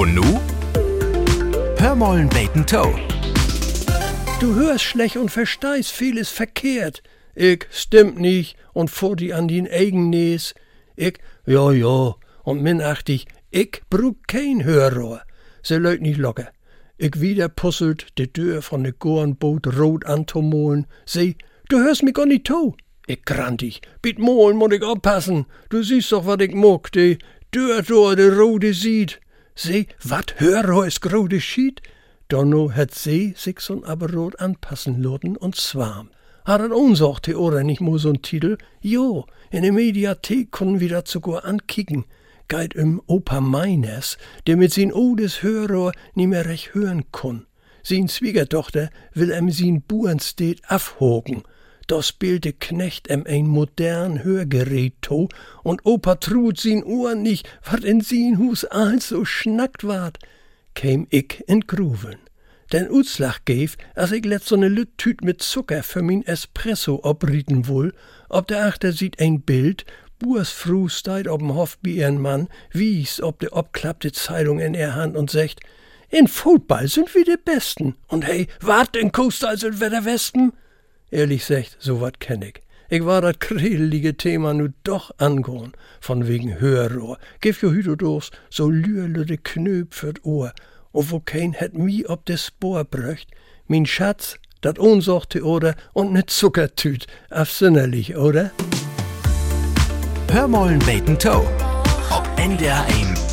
Und nu? Hör mollen beten Toe. Du hörst schlecht und verstehst vieles verkehrt. Ich stimmt nicht und vor die an den eigen Nees. Ich, ja, und minachtig, ich brauch kein Hörrohr. Se leut nicht locker. Ich wieder puzzelt de Tür von de Gorenboot rot anzumolen. Se, du hörst mich gar nicht to. Ich grantig, bitt molen muss ich aufpassen. Du siehst doch, wat ich muck, de Tür door de rode sieht. Se, wat Hörrohr is grode schied? Donno hat sie sich so'n aber rot anpassen loten und swam. Hat er unsorgte oder nicht mo so'n Titel? Jo, in der Mediathek können wir dat sogar ankicken. Geht Opa Meiners, der mit sin odes Hörrohr nie mehr recht hören kun. Sin Schwiegertochter will sin Burenstedt afhogen. Da spielt de Knecht ein modern Hörgerät to und Opa trut sin Ohren nicht, wat in sin Hus all so schnackt ward. Käm ich in Gruveln. Den Utslag gäf, als ich let so ne Lüttüt mit Zucker für min Espresso obrieten wohl, ob der Achter sieht ein Bild, Bursfru steit ob'm Hof bi ihren Mann, wies ob de obklappte Zeitung in ihr Hand und secht, in Football sind wir de Besten. Und hey, wart in Coastal sind wir der Westen? Ehrlich secht, so wat kenn ich. Ich war dat kredelige Thema nu doch angehn, von wegen Hörrohr. Gif jo hüdodos so lüerlüde Knöp für't Ohr. Und wo kein het mi ob de Spoor bröcht, min Schatz, dat unsorgte oder und ne Zuckertüt, afsinnerlich, oder? Hör mollen beten Toe. Ob NDR 1